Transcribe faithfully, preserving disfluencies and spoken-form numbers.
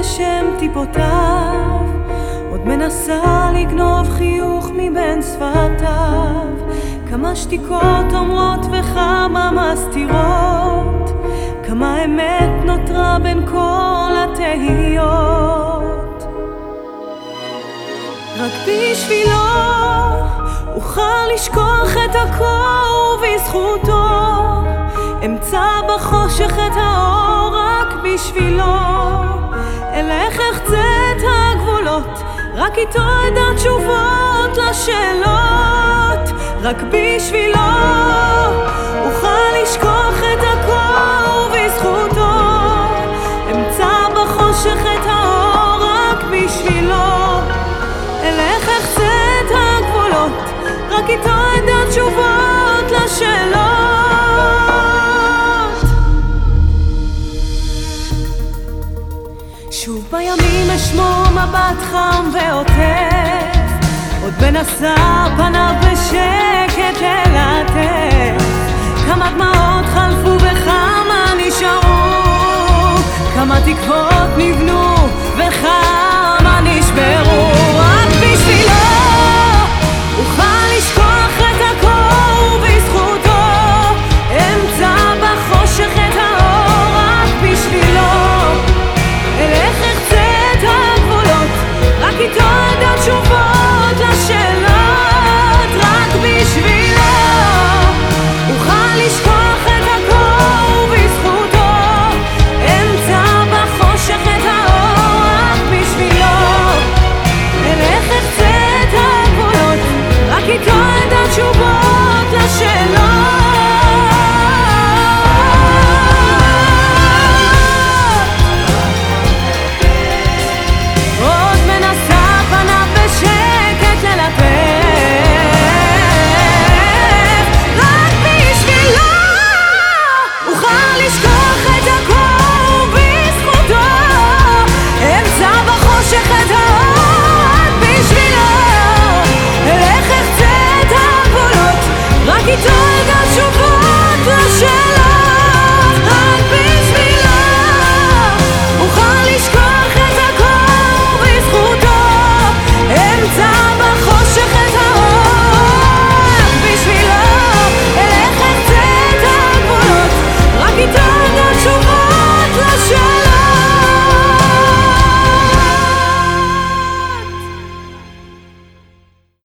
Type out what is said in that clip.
נושם טיפותיו, עוד מנסה לגנוב חיוך מבין שפתיו. כמה שתיקות אומרות וכמה מסתירות, כמה אמת נותרה בין כל התהיות. רק בשבילו אוכל לשכוח את הכל, ובזכותו אמצא בחושך את האור. רק בשבילו אלך אחצה את הגבולות, רק איתו אדע תשובות לשאלות. רק בשבילו אוכל לשכוח את הכל, ובזכותו אמצא בחושך את האור. רק בשבילו אלך אחצה את הגבולות, רק איתו אדע תשובות לשאלות. שוב בימים אשמור מבט חם ועוטף, עוד מנסה פניו בשקט ללטף. כמה דמעות חלפו וכמה נשארו, כמה תקוות נבנו